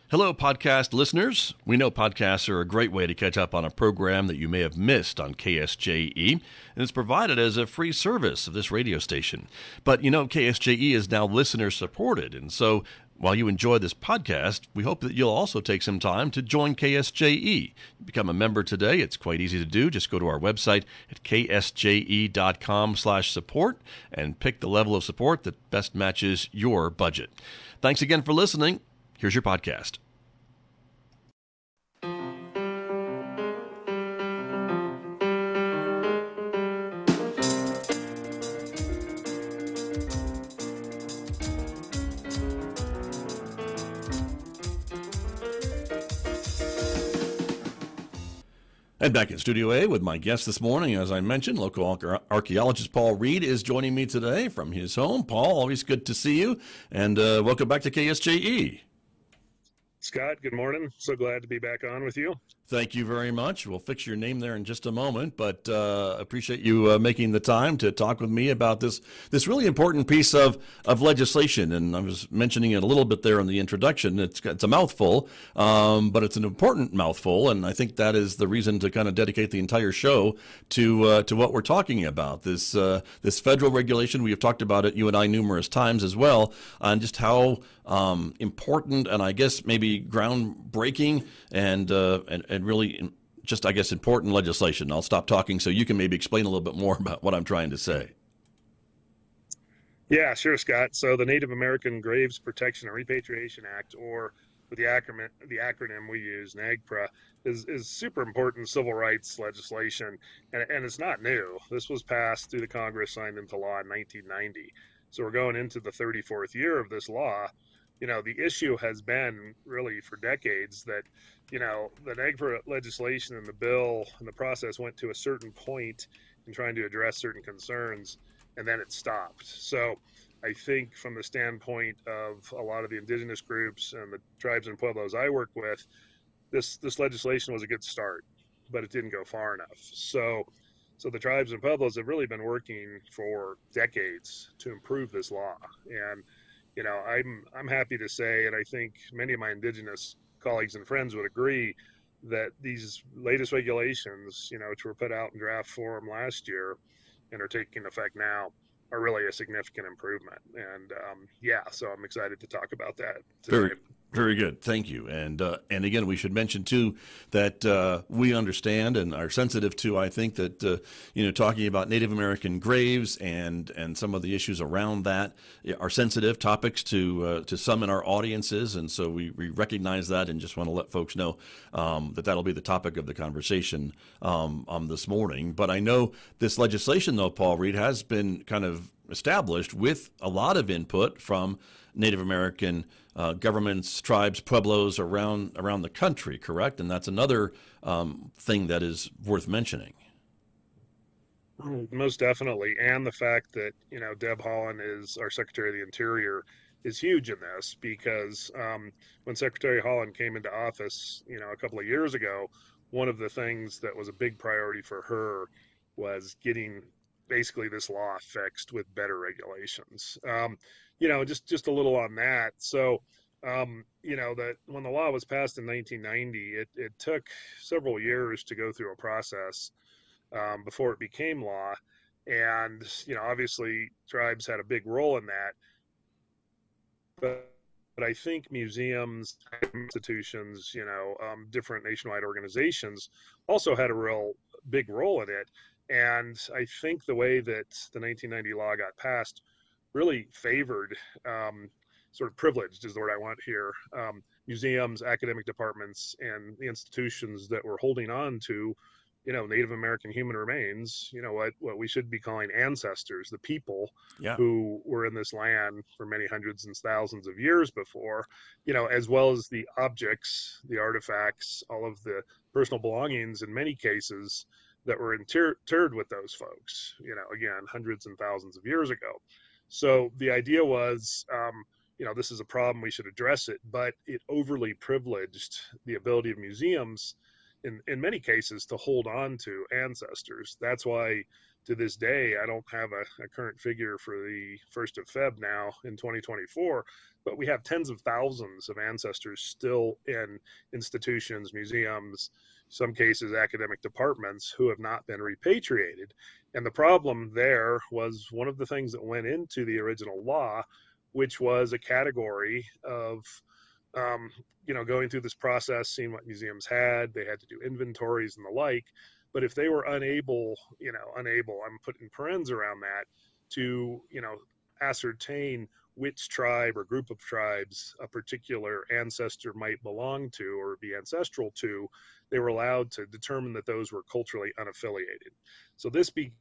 Hello, podcast listeners. We know podcasts are a great way to catch up on a program that you may have missed on KSJE, and it's provided as a free service of this radio station. But you know, KSJE is now listener supported, and so while you enjoy this podcast, we hope that you'll also take some time to join KSJE. Become a member today. It's quite easy to do. Just go to our website at ksje.com/support and pick the level of support that best matches your budget. Thanks again for listening. Here's your podcast. And back in Studio A with my guest this morning, as I mentioned, local archaeologist Paul Reed is joining me today from his home. Paul, always good to see you, and welcome back to KSJE. Scott, good morning. So glad to be back on with you. Thank you very much. We'll fix your name there in just a moment, but appreciate you making the time to talk with me about this really important piece of legislation. And I was mentioning it a little bit there in the introduction. It's a mouthful, but it's an important mouthful, and I think that is the reason to kind of dedicate the entire show to what we're talking about. This federal regulation. We have talked about it, you and I, numerous times as well, on just how important and I guess maybe groundbreaking and really just, I guess, important legislation. I'll stop talking so you can maybe explain a little bit more about what I'm trying to say. Yeah, sure, Scott. So the Native American Graves Protection and Repatriation Act, or the acronym we use, NAGPRA, is super important civil rights legislation, and it's not new. This was passed through the Congress, signed into law in 1990. So we're going into the 34th year of this law. You know, the issue has been really for decades that, you know, the NAGPRA legislation and the bill and the process went to a certain point in trying to address certain concerns, and then it stopped. So I think from the standpoint of a lot of the indigenous groups and the tribes and pueblos I work with, this legislation was a good start, but it didn't go far enough. So the tribes and pueblos have really been working for decades to improve this law. And you know, I'm happy to say, and I think many of my indigenous colleagues and friends would agree, that these latest regulations, you know, which were put out in draft form last year and are taking effect now, are really a significant improvement. And so I'm excited to talk about that today. Very good. Thank you. And again, we should mention, too, that we understand and are sensitive to, I think, that, talking about Native American graves and some of the issues around that are sensitive topics to some in our audiences. And so we recognize that and just want to let folks know that'll be the topic of the conversation this morning. But I know this legislation, though, Paul Reed, has been kind of established with a lot of input from Native American governments, tribes, pueblos around the country, correct? And that's another thing that is worth mentioning. Most definitely. And the fact that, you know, Deb Haaland is our Secretary of the Interior is huge in this, because when Secretary Haaland came into office, you know, a couple of years ago, one of the things that was a big priority for her was getting basically this law fixed with better regulations. Just a little on that. So, that when the law was passed in 1990, it took several years to go through a process before it became law. And, you know, obviously tribes had a big role in that. But I think museums, institutions, different nationwide organizations also had a real big role in it. And I think the way that the 1990 law got passed really favored, sort of privileged is the word I want here, museums, academic departments, and the institutions that were holding on to, Native American human remains, what we should be calling ancestors, the people who were in this land for many hundreds and thousands of years before, as well as the objects, the artifacts, all of the personal belongings in many cases that were interred with those folks, again, hundreds and thousands of years ago. So the idea was, this is a problem, we should address it, but it overly privileged the ability of museums in many cases to hold on to ancestors. That's why to this day, I don't have a current figure for the 1st of Feb now in 2024, but we have tens of thousands of ancestors still in institutions, museums, some cases academic departments, who have not been repatriated. And the problem there was one of the things that went into the original law, which was a category of going through this process, seeing what museums had. They had to do inventories and the like. But if they were unable, I'm putting parens around that, to, ascertain which tribe or group of tribes a particular ancestor might belong to or be ancestral to, they were allowed to determine that those were culturally unaffiliated. So this became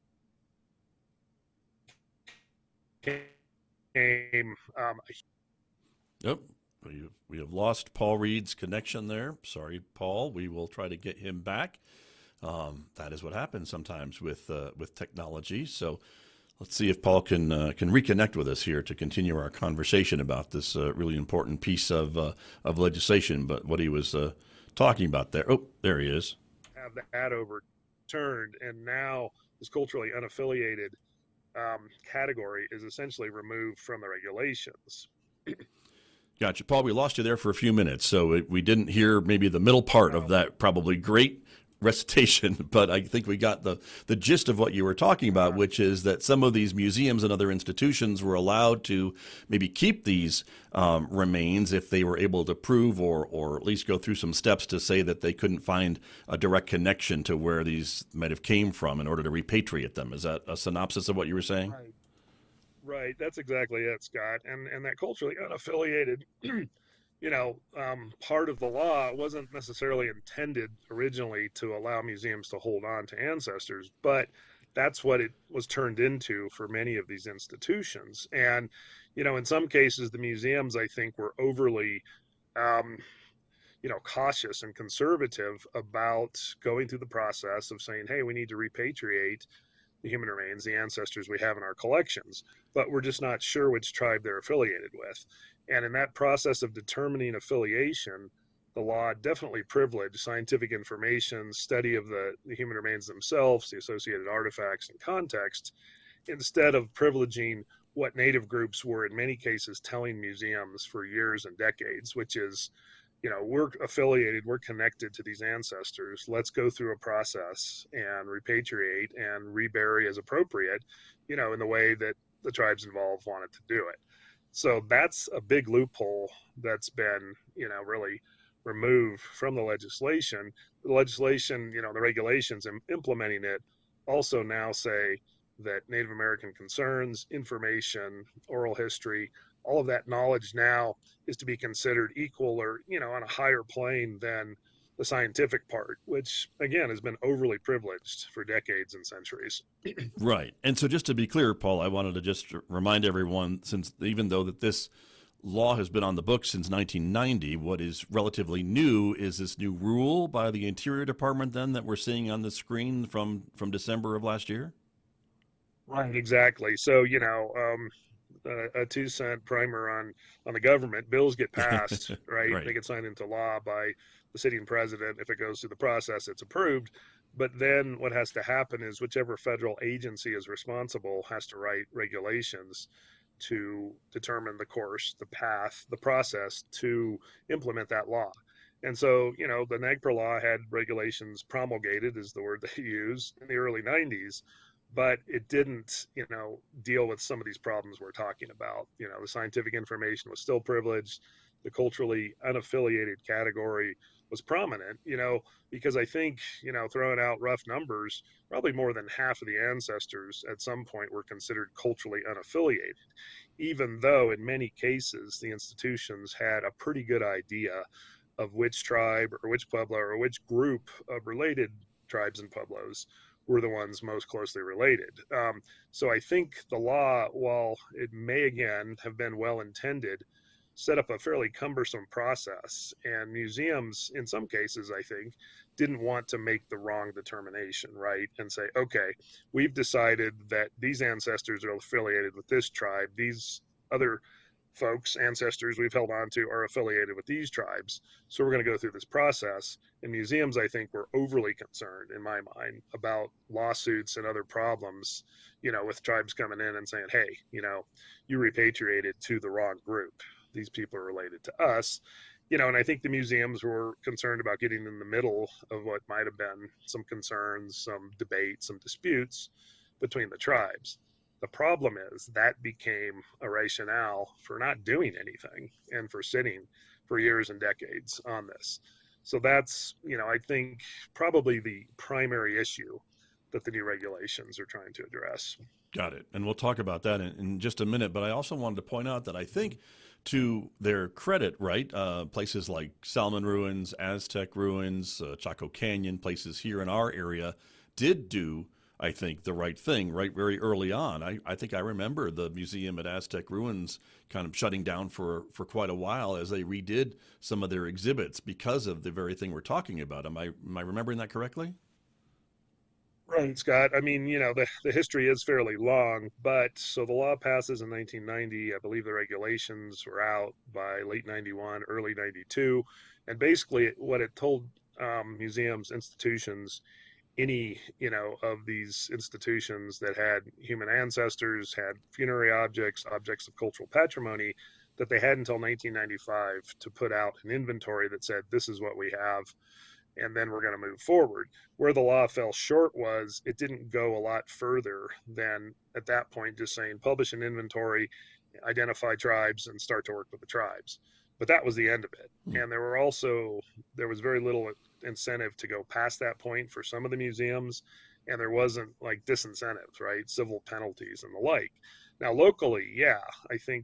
Yep. We have lost Paul Reed's connection there. Sorry, Paul. We will try to get him back. That is what happens sometimes with technology. So let's see if Paul can reconnect with us here to continue our conversation about this really important piece of legislation. But what he was talking about there. Oh, there he is. Have that overturned, and now this culturally unaffiliated category is essentially removed from the regulations. Gotcha. Paul, we lost you there for a few minutes, so we didn't hear maybe the middle part of that probably great recitation, but I think we got the gist of what you were talking about, which is that some of these museums and other institutions were allowed to maybe keep these remains if they were able to prove or at least go through some steps to say that they couldn't find a direct connection to where these might have came from in order to repatriate them. Is that a synopsis of what you were saying? Right. That's exactly it, Scott. And that culturally unaffiliated, part of the law wasn't necessarily intended originally to allow museums to hold on to ancestors, but that's what it was turned into for many of these institutions. And, in some cases, the museums, I think, were overly, cautious and conservative about going through the process of saying, hey, we need to repatriate the human remains, the ancestors we have in our collections, but we're just not sure which tribe they're affiliated with. And in that process of determining affiliation, the law definitely privileged scientific information, study of the human remains themselves, the associated artifacts and context, instead of privileging what Native groups were in many cases telling museums for years and decades, which is, we're affiliated, we're connected to these ancestors. Let's go through a process and repatriate and rebury as appropriate, in the way that the tribes involved wanted to do it. So that's a big loophole that's been, really removed from the legislation. The legislation, the regulations implementing it also now say that Native American concerns, information, oral history, all of that knowledge now is to be considered equal or, on a higher plane than the scientific part, which again has been overly privileged for decades and centuries. Right. And so just to be clear, Paul, I wanted to just remind everyone, since even though that this law has been on the books since 1990, what is relatively new is this new rule by the Interior Department then that we're seeing on the screen from December of last year? Right. Exactly. So, a 2-cent primer on the government. Bills get passed, right? Right. They get signed into law by the sitting president. If it goes through the process, it's approved. But then what has to happen is whichever federal agency is responsible has to write regulations to determine the course, the path, the process to implement that law. And so, the NAGPRA law had regulations promulgated, is the word they use, in the early 90s, but it didn't, deal with some of these problems we're talking about. The scientific information was still privileged. The culturally unaffiliated category was prominent, because I think, throwing out rough numbers, probably more than half of the ancestors at some point were considered culturally unaffiliated, even though in many cases the institutions had a pretty good idea of which tribe or which pueblo or which group of related tribes and pueblos were the ones most closely related. So I think the law, while it may again have been well intended, set up a fairly cumbersome process. And museums, in some cases, I think, didn't want to make the wrong determination, right? And say, okay, we've decided that these ancestors are affiliated with this tribe. These other folks, ancestors we've held on to, are affiliated with these tribes. So we're going to go through this process. And museums, I think, were overly concerned, in my mind, about lawsuits and other problems, with tribes coming in and saying, hey, you repatriated to the wrong group. These people are related to us. And I think the museums were concerned about getting in the middle of what might have been some concerns, some debate, some disputes between the tribes. The problem is that became a rationale for not doing anything and for sitting for years and decades on this. So that's, I think, probably the primary issue that the new regulations are trying to address. Got it. And we'll talk about that in just a minute. But I also wanted to point out that I think, to their credit, right, places like Salmon Ruins, Aztec Ruins, Chaco Canyon, places here in our area did do, I think, the right thing right very early on. I think I remember the museum at Aztec Ruins kind of shutting down for quite a while as they redid some of their exhibits because of the very thing we're talking about. Am I remembering that correctly? Right, Scott. I mean, the history is fairly long, but so the law passes in 1990. I believe the regulations were out by late 91, early 92. And basically, what it told museums, institutions, any, of these institutions that had human ancestors, had funerary objects, objects of cultural patrimony, that they had until 1995 to put out an inventory that said, this is what we have, and then we're going to move forward. Where the law fell short was it didn't go a lot further than at that point just saying publish an inventory, identify tribes, and start to work with the tribes. But that was the end of it. Hmm. And there was very little incentive to go past that point for some of the museums, and there wasn't like disincentives, right? Civil penalties and the like. Now, locally, yeah, I think,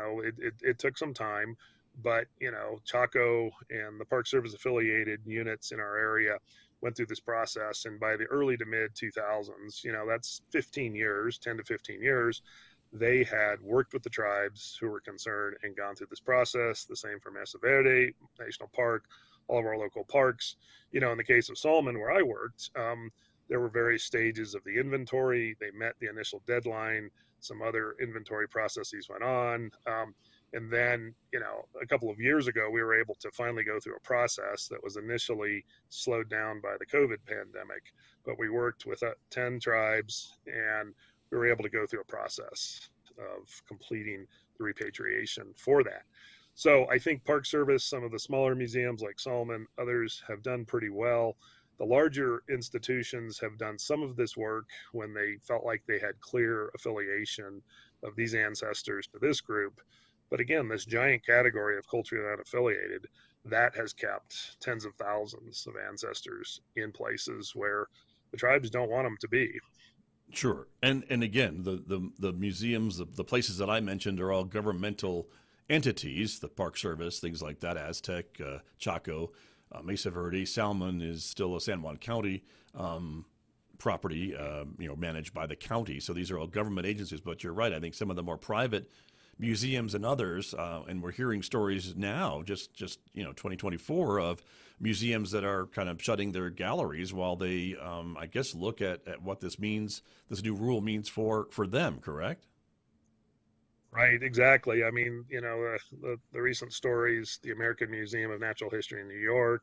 it took some time, but Chaco and the Park Service affiliated units in our area went through this process, and by the early to mid 2000s, that's 15 years, 10 to 15 years, they had worked with the tribes who were concerned and gone through this process. The same for Mesa Verde National Park, all of our local parks. In the case of Solomon, where I worked, there were various stages of the inventory. They met the initial deadline. Some other inventory processes went on. And then, a couple of years ago, we were able to finally go through a process that was initially slowed down by the COVID pandemic. But we worked with 10 tribes, and we were able to go through a process of completing the repatriation for that. So I think Park Service, some of the smaller museums like Solomon, others have done pretty well. The larger institutions have done some of this work when they felt like they had clear affiliation of these ancestors to this group. But again, this giant category of culturally unaffiliated, that has kept tens of thousands of ancestors in places where the tribes don't want them to be. Sure. And again, the museums, the places that I mentioned are all governmental entities, the Park Service, things like that, Aztec, Chaco, Mesa Verde. Salmon is still a San Juan County property, managed by the county. So these are all government agencies. But you're right. I think some of the more private museums and others, and we're hearing stories now, just 2024, of museums that are kind of shutting their galleries while they, I guess, look at what this means, this new rule means for them. Correct? Right, exactly. I mean, the recent stories, the American Museum of Natural History in New York,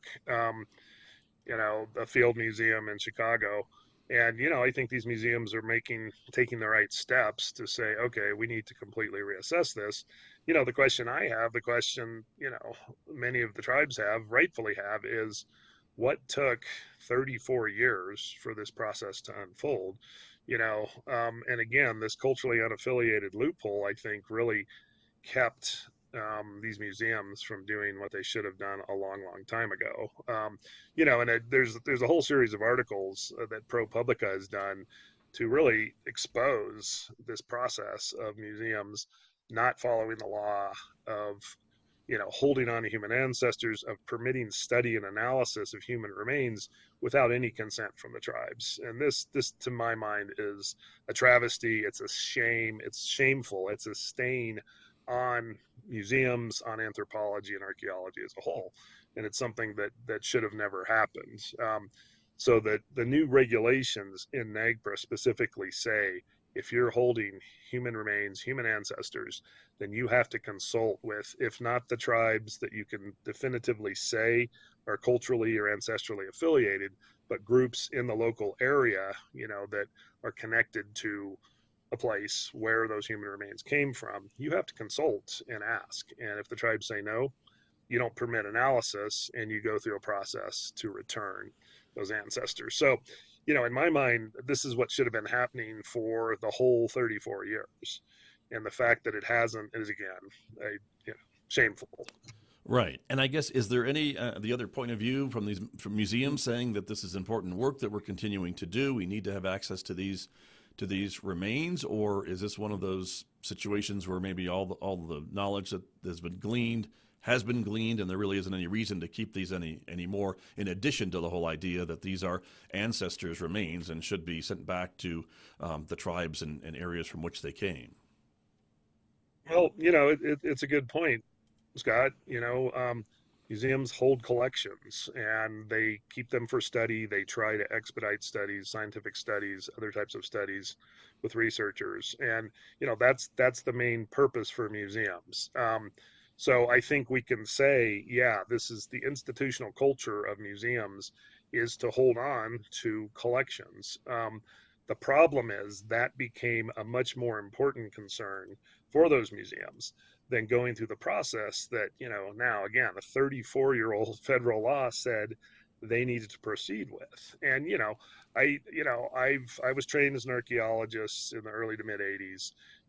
the Field Museum in Chicago. And, I think these museums are taking the right steps to say, okay, we need to completely reassess this. The question I have, the question, many of the tribes rightfully have, is what took 34 years for this process to unfold? And again, this culturally unaffiliated loophole, I think, really kept these museums from doing what they should have done a long, long time ago. And there's a whole series of articles that ProPublica has done to really expose this process of museums not following the law, of holding on to human ancestors, of permitting study and analysis of human remains without any consent from the tribes. And this, to my mind, is a travesty. It's a shame. It's shameful. It's a stain on museums, on anthropology and archaeology as a whole. And it's something that should have never happened. So that the new regulations in NAGPRA specifically say if you're holding human remains, human ancestors, then you have to consult with, if not the tribes that you can definitively say are culturally or ancestrally affiliated, but groups in the local area, that are connected to a place where those human remains came from. You have to consult and ask. And if the tribes say no, you don't permit analysis, and you go through a process to return those ancestors. So, in my mind, this is what should have been happening for the whole 34 years. And the fact that it hasn't is, again, a, shameful. Right, and I guess is there any the other point of view from museums saying that this is important work that we're continuing to do? We need to have access to these remains, or is this one of those situations where maybe all the knowledge that has been gleaned, and there really isn't any reason to keep these anymore, in addition to the whole idea that these are ancestors' remains and should be sent back to the tribes and areas from which they came? Well, it's a good point, Scott. Museums hold collections and they keep them for study. They try to expedite studies, scientific studies, other types of studies with researchers. And, that's the main purpose for museums. So I think we can say, yeah, this is the institutional culture of museums, is to hold on to collections. The problem is that became a much more important concern for those museums than going through the process that, now again, a 34-year-old federal law said they needed to proceed with. And, I was trained as an archaeologist in the early to mid 80s.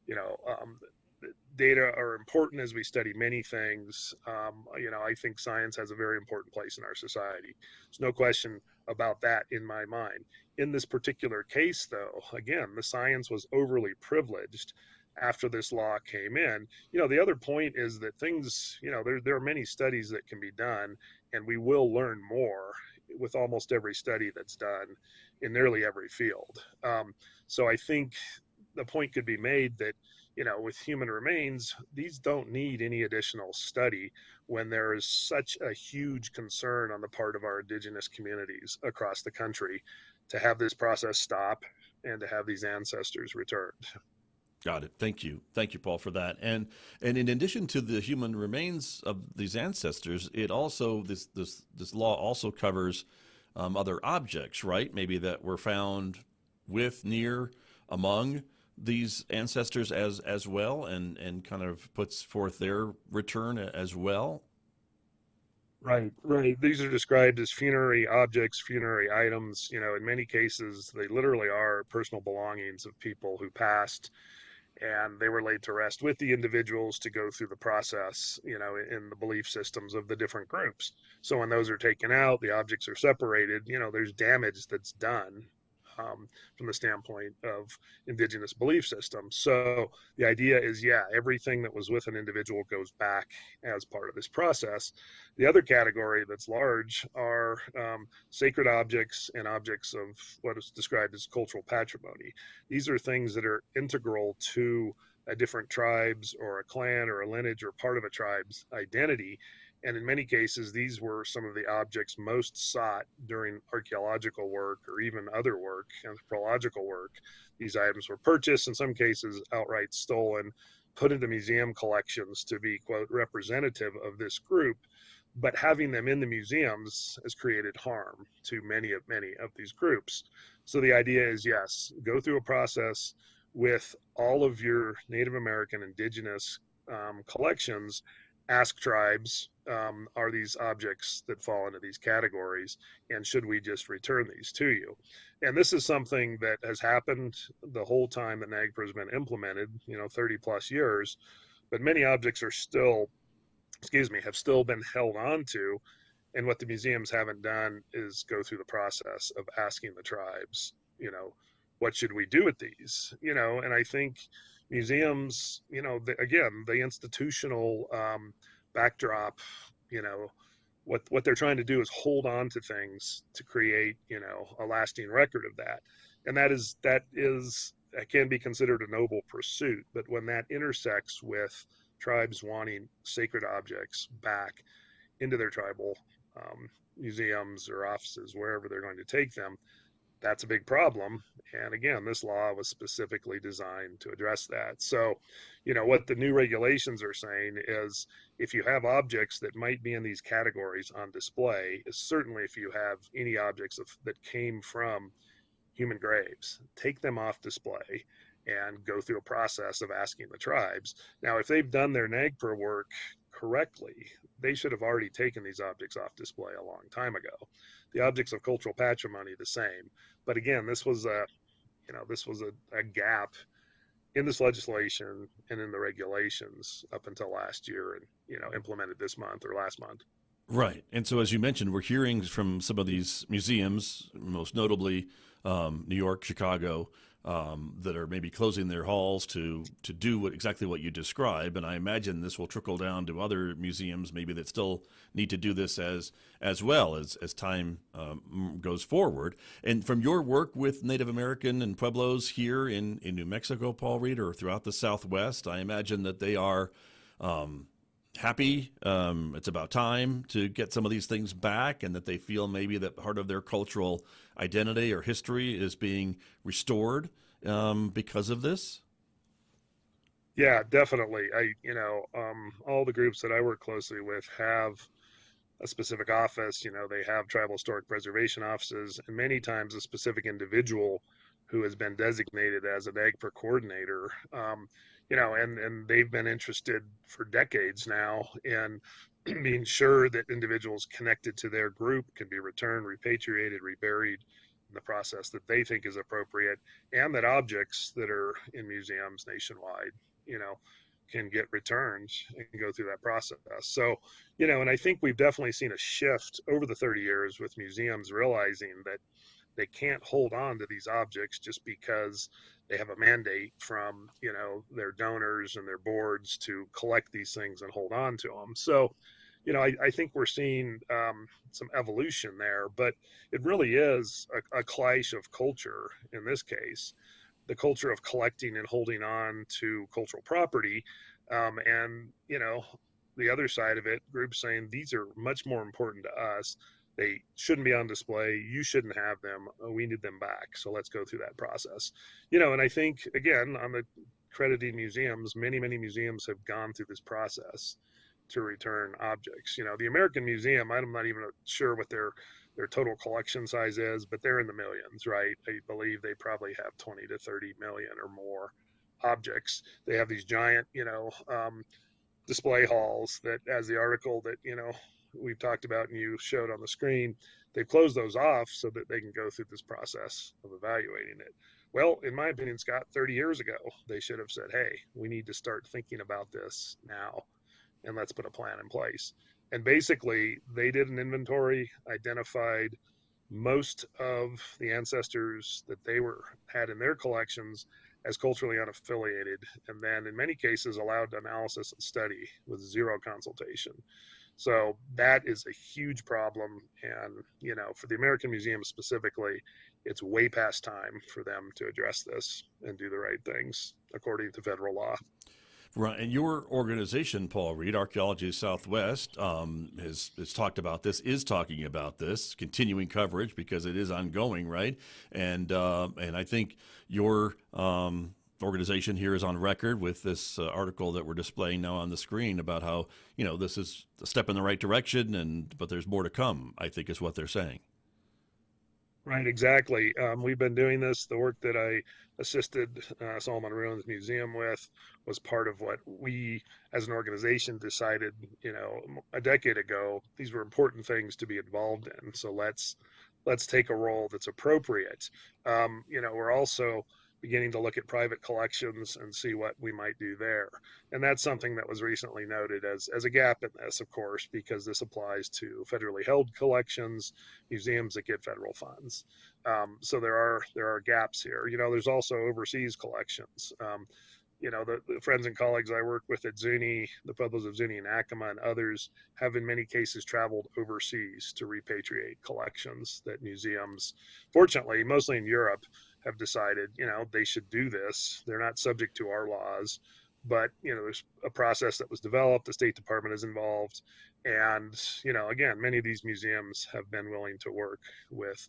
Data are important as we study many things. I think science has a very important place in our society. There's no question about that in my mind. In this particular case, though, again, the science was overly privileged after this law came in. The other point is that things, there are many studies that can be done, and we will learn more with almost every study that's done in nearly every field. So I think the point could be made that, with human remains, these don't need any additional study when there is such a huge concern on the part of our indigenous communities across the country to have this process stop and to have these ancestors returned. Got it. Thank you, Paul, for that. And in addition to the human remains of these ancestors, it also this law also covers other objects, right? Maybe that were found near, among these ancestors as well, and kind of puts forth their return as well. Right, right. These are described as funerary objects, funerary items. In many cases, they literally are personal belongings of people who passed, and they were laid to rest with the individuals to go through the process, in the belief systems of the different groups. So when those are taken out, the objects are separated, there's damage that's done, from the standpoint of indigenous belief systems. So the idea is, yeah, everything that was with an individual goes back as part of this process. The other category that's large are sacred objects and objects of what is described as cultural patrimony. These are things that are integral to a different tribe's or a clan or a lineage or part of a tribe's identity. And in many cases, these were some of the objects most sought during archaeological work or even other work, anthropological work. These items were purchased, in some cases outright stolen, put into museum collections to be, quote, representative of this group. But having them in the museums has created harm to many of these groups. So the idea is, yes, go through a process with all of your Native American indigenous collections. Ask tribes, are these objects that fall into these categories, and should we just return these to you? And this is something that has happened the whole time that NAGPRA has been implemented, 30 plus years, but many objects are still, have still been held on to. And what the museums haven't done is go through the process of asking the tribes, what should we do with these? And I think museums, again, the institutional backdrop, what they're trying to do is hold on to things to create, a lasting record of that. And that can be considered a noble pursuit. But when that intersects with tribes wanting sacred objects back into their tribal museums or offices, wherever they're going to take them, that's a big problem. And again, this law was specifically designed to address that. So, what the new regulations are saying is if you have objects that might be in these categories on display, certainly if you have any objects that came from human graves, take them off display and go through a process of asking the tribes. Now, if they've done their NAGPRA work correctly, they should have already taken these objects off display a long time ago. The objects of cultural patrimony, the same. But again, this was a gap in this legislation and in the regulations up until last year, and implemented this month or last month. Right. And so, as you mentioned, we're hearing from some of these museums, most notably New York, Chicago, that are maybe closing their halls to do exactly what you describe. And I imagine this will trickle down to other museums, maybe that still need to do this as well as time goes forward. And from your work with Native American and Pueblos here in New Mexico, Paul Reed, or throughout the Southwest, I imagine that they are happy. It's about time to get some of these things back, and that they feel maybe that part of their cultural identity or history is being restored because of this. Yeah, definitely. All the groups that I work closely with have a specific office. They have tribal historic preservation offices, and many times a specific individual who has been designated as an AGPRA coordinator. And they've been interested for decades now in being sure that individuals connected to their group can be returned, repatriated, reburied in the process that they think is appropriate, and that objects that are in museums nationwide, can get returned and go through that process. So, and I think we've definitely seen a shift over the 30 years with museums realizing that they can't hold on to these objects just because they have a mandate from their donors and their boards to collect these things and hold on to them. So I think we're seeing some evolution there, but it really is a clash of culture in this case, the culture of collecting and holding on to cultural property, and the other side of it, groups saying these are much more important to us. They shouldn't be on display. You shouldn't have them. We need them back. So let's go through that process. And I think, again, on the crediting museums, many, many museums have gone through this process to return objects. The American Museum, I'm not even sure what their total collection size is, but they're in the millions, right? I believe they probably have 20 to 30 million or more objects. They have these giant, display halls that, as the article that, we've talked about and you showed on the screen, they've closed those off so that they can go through this process of evaluating it. Well, in my opinion, Scott, 30 years ago, they should have said, hey, we need to start thinking about this now, and let's put a plan in place. And basically, they did an inventory, identified most of the ancestors that they had in their collections as culturally unaffiliated, and then in many cases allowed analysis and study with zero consultation. So that is a huge problem. And, for the American Museum specifically, it's way past time for them to address this and do the right things according to federal law. Right, and your organization, Paul Reed, Archaeology Southwest, has talked about this, is talking about this, continuing coverage because it is ongoing, right? And I think your organization here is on record with this article that we're displaying now on the screen about how this is a step in the right direction, but there's more to come, I think, is what they're saying. Right, exactly. We've been doing this. The work that I assisted Solomon Ruins Museum with was part of what we as an organization decided, a decade ago, these were important things to be involved in. So let's take a role that's appropriate. We're also beginning to look at private collections and see what we might do there. And that's something that was recently noted as a gap in this, of course, because this applies to federally held collections, museums that get federal funds. So there are gaps here. There's also overseas collections. The friends and colleagues I work with at Zuni, the Pueblos of Zuni and Acoma and others have in many cases traveled overseas to repatriate collections that museums, fortunately, mostly in Europe, have decided, they should do this. They're not subject to our laws, but, there's a process that was developed. The State Department is involved. And, again, many of these museums have been willing to work with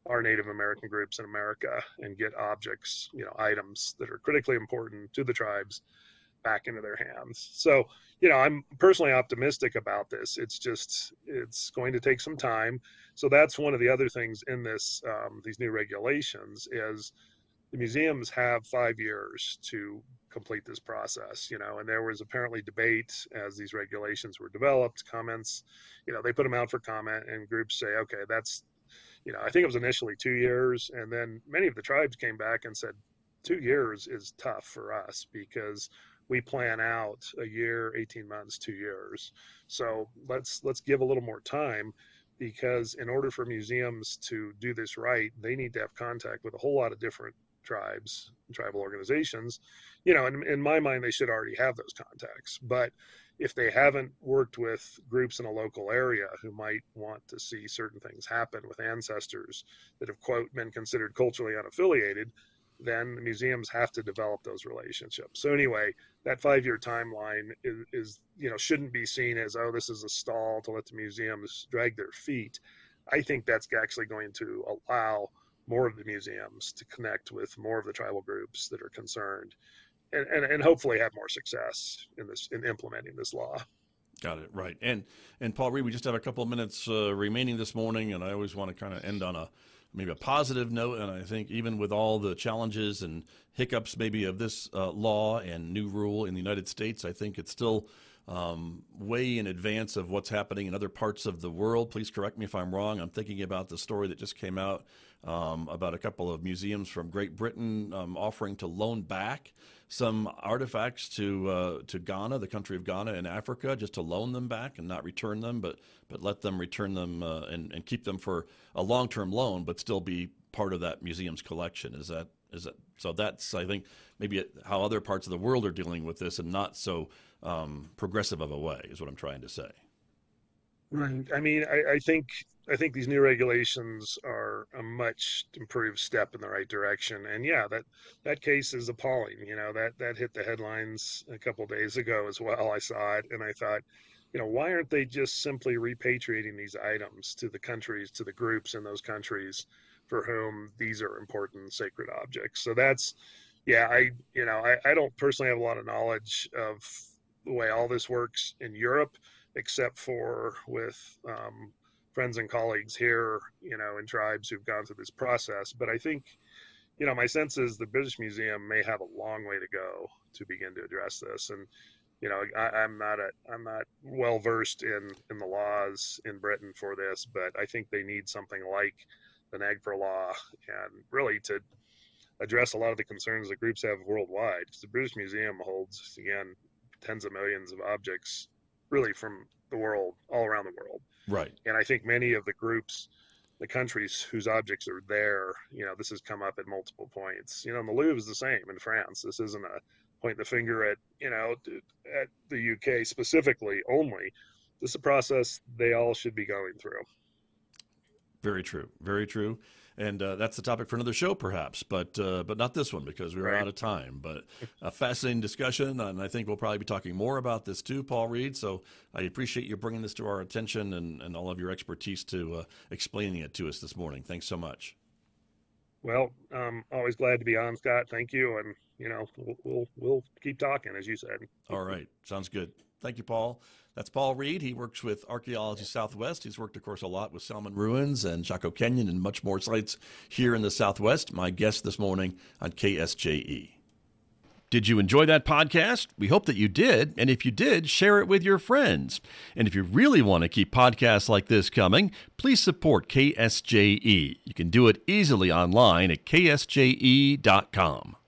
our Native American groups in America and get objects, items that are critically important to the tribes back into their hands. So, I'm personally optimistic about this. It's going to take some time. So that's one of the other things in these new regulations is the museums have 5 years to complete this process, and there was apparently debate as these regulations were developed, comments, they put them out for comment and groups say, okay, that's, I think it was initially 2 years. And then many of the tribes came back and said, 2 years is tough for us because we plan out a year, 18 months, 2 years. So let's give a little more time, because in order for museums to do this right, they need to have contact with a whole lot of different tribes and tribal organizations. In my mind, they should already have those contacts. But if they haven't worked with groups in a local area who might want to see certain things happen with ancestors that have, quote, been considered culturally unaffiliated, then the museums have to develop those relationships. So anyway, that 5-year timeline is shouldn't be seen as, oh, this is a stall to let the museums drag their feet. I think that's actually going to allow more of the museums to connect with more of the tribal groups that are concerned, and hopefully have more success in implementing this law. Got it. Right. And Paul Reed, we just have a couple of minutes remaining this morning, and I always want to kind of end on maybe a positive note. And I think even with all the challenges and hiccups maybe of this law and new rule in the United States, I think it's still way in advance of what's happening in other parts of the world. Please correct me if I'm wrong. I'm thinking about the story that just came out about a couple of museums from Great Britain offering to loan back some artifacts to Ghana, the country of Ghana in Africa, just to loan them back and not return them, but let them return them and keep them for a long-term loan, but still be part of that museum's collection. Is that so? That's, I think, maybe how other parts of the world are dealing with this, and not so progressive of a way, is what I'm trying to say. Right. I mean, I think these new regulations are a much improved step in the right direction. And yeah, that case is appalling. That hit the headlines a couple of days ago as well. I saw it and I thought, why aren't they just simply repatriating these items to the countries, to the groups in those countries for whom these are important sacred objects? So that's, yeah, I don't personally have a lot of knowledge of the way all this works in Europe, except for with friends and colleagues here, in tribes who've gone through this process. But I think, my sense is the British Museum may have a long way to go to begin to address this. And, I'm not well versed in the laws in Britain for this, but I think they need something like the NAGPRA law, and really to address a lot of the concerns that groups have worldwide. Because the British Museum holds, again, tens of millions of objects really from the world, all around the world. Right. And I think many of the groups, the countries whose objects are there, this has come up at multiple points. And the Louvre is the same in France. This isn't a point the finger at, at the UK specifically only. This is a process they all should be going through. Very true. Very true. And that's the topic for another show, perhaps, but not this one, because we're out of time. But a fascinating discussion, and I think we'll probably be talking more about this too, Paul Reed. So I appreciate you bringing this to our attention and all of your expertise to explaining it to us this morning. Thanks so much. Well, always glad to be on, Scott. Thank you, and we'll keep talking, as you said. All right, sounds good. Thank you, Paul. That's Paul Reed. He works with Archaeology Southwest. He's worked, of course, a lot with Salmon Ruins and Chaco Canyon and much more sites here in the Southwest. My guest this morning on KSJE. Did you enjoy that podcast? We hope that you did. And if you did, share it with your friends. And if you really want to keep podcasts like this coming, please support KSJE. You can do it easily online at ksje.com.